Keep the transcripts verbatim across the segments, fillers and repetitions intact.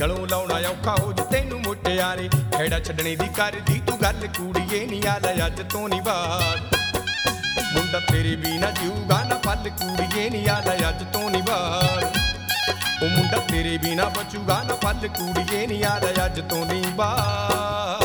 ਗਲੋਂ ਲਾਉਣਾ ਔਖਾ ਹੋ ਜੂ ਤੈਨੂੰ ਮੁਟਿਆਰੇ ਖੇੜਾ ਛੱਡਣੇ ਦੀ ਕਰਦੀ ਤੂੰ ਗੱਲ ਕੁੜੀਏ ਨੀ ਆ ਲੈ ਅੱਜ ਤੋਂ ਨੀ ਬਾਤ ਮੁੰਡਾ ਤੇਰੇ ਬਿਨਾ ਜੀਊਗਾ ਨਾ ਫਲ ਕੁੜੀਏ ਨੀ ਆ ਲੈ ਅੱਜ ਤੋਂ ਨੀ ਬਾਤ ਉਹ ਮੁੰਡਾ ਤੇਰੇ ਬਿਨਾ ਬਚੂਗਾ ਨਾ ਫਲ ਕੁੜੀਏ ਨੀ ਆ ਲੈ ਅੱਜ ਤੋਂ ਨੀ ਬਾਤ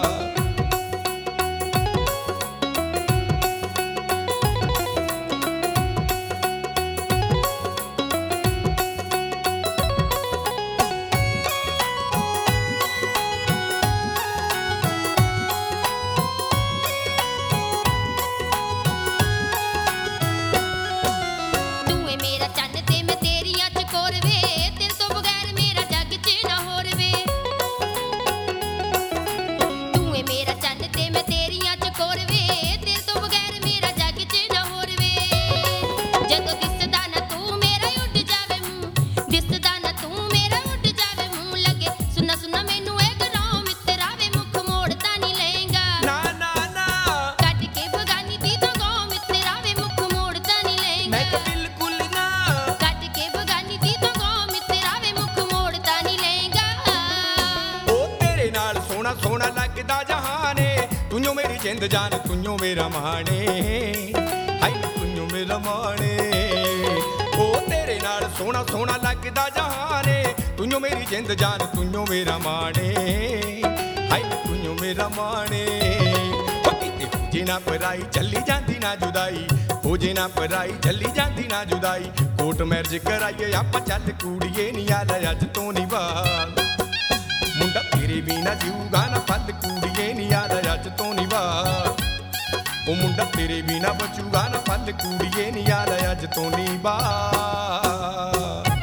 सोना लगदा जहाने तुझो मेरी जिंद जान तुझो मेरा माने हाय तुझो मेरा माने ओ तेरे नाल सोना सोना लगदा जहाने तुझो मेरी जिंद जान तुझो मेरा माने हाय तुझो मेरा माने जे ना पराई चली जाती ना जुदाई हो जे ना पराई चली जाती ना जुदाई कोट मैरिज कराइए आपां चल कुड़िए नी आ ले अज तो नी बात मुंडा तेरे बिना जीऊगा ना फल कुड़िए नी आ ले अज तो नी बात ओ मुंडा तेरे बिना बचूगा ना फल कुड़िए नी आ ले अज तो नी बात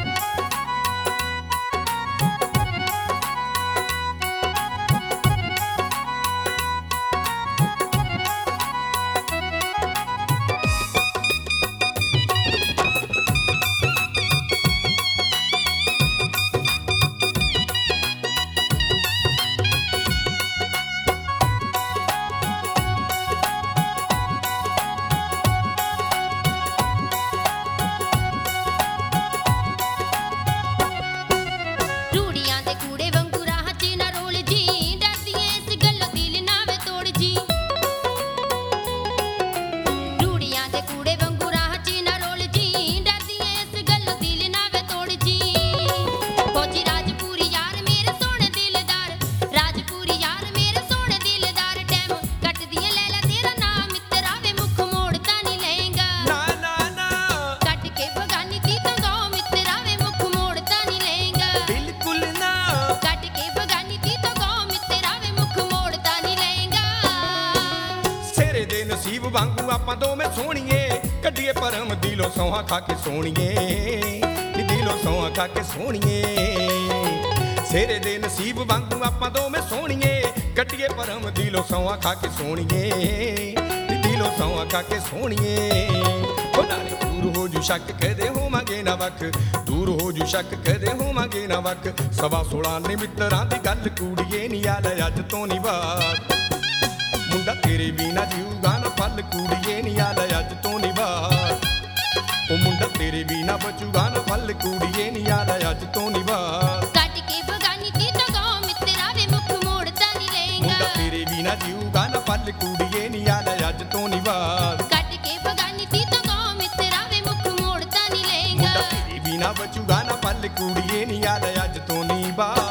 नसीब वांगू आपां दोवें सोहणीए कड्डीए परम दिलों सौहां खा के सोहणीए दिलों सौहां खा के सोहणीए सेरे दे नसीब वांगू आपां दोवें सोहणीए कड्डीए परम दिलों सौहां खा के सोहणीए दिलों सौहां खा के सोहणीए ओ नाले दूर हो जू शक कदे होवांगे ना वख दूर हो जू शक कदे होवांगे ना वख सवा सोलह ने मित्तरां दी गल कुड़िए नी आ ले अज तो नी बात मुंडा तेरे बिना जीऊगा ना फल कुड़िए नी आ ले अज तो नी बात ओ मुंडा तेरे बिना बचूगा ना फल कुड़िए नी आ ले अज तो नी बात कट के बगानी ती तो गाँव मित्रा वे मुख मोड़ता नी लेंगा मुंडा तेरे बिना जीऊगा ना फल कुड़िए नी आ ले अज तो नी बात कट के बगानी ती तो गाँव मित्रा वे मुख मोड़ता नी लेंगा मुंडा तेरे बिना बचूगा ना फल कुड़िए नी आ ले अज तो नी बात।